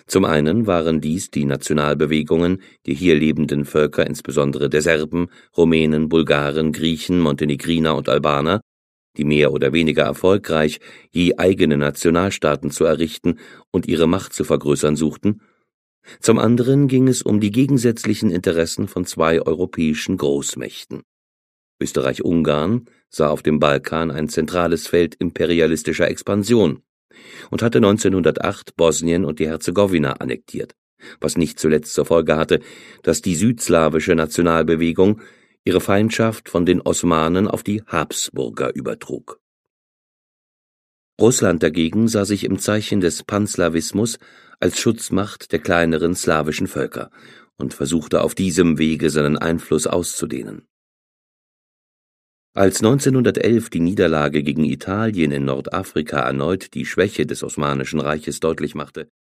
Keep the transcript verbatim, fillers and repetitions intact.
Zum einen waren dies die Nationalbewegungen der hier lebenden Völker, insbesondere der Serben, Rumänen, Bulgaren, Griechen, Montenegriner und Albaner, die mehr oder weniger erfolgreich je eigene Nationalstaaten zu errichten und ihre Macht zu vergrößern suchten. Zum anderen ging es um die gegensätzlichen Interessen von zwei europäischen Großmächten. Österreich-Ungarn sah auf dem Balkan ein zentrales Feld imperialistischer Expansion und hatte neunzehnhundertacht Bosnien und die Herzegowina annektiert, was nicht zuletzt zur Folge hatte, dass die südslawische Nationalbewegung ihre Feindschaft von den Osmanen auf die Habsburger übertrug. Russland dagegen sah sich im Zeichen des Panslawismus als Schutzmacht der kleineren slawischen Völker und versuchte auf diesem Wege seinen Einfluss auszudehnen. Als neunzehnhundertelf die Niederlage gegen Italien in Nordafrika erneut die Schwäche des Osmanischen Reiches deutlich machte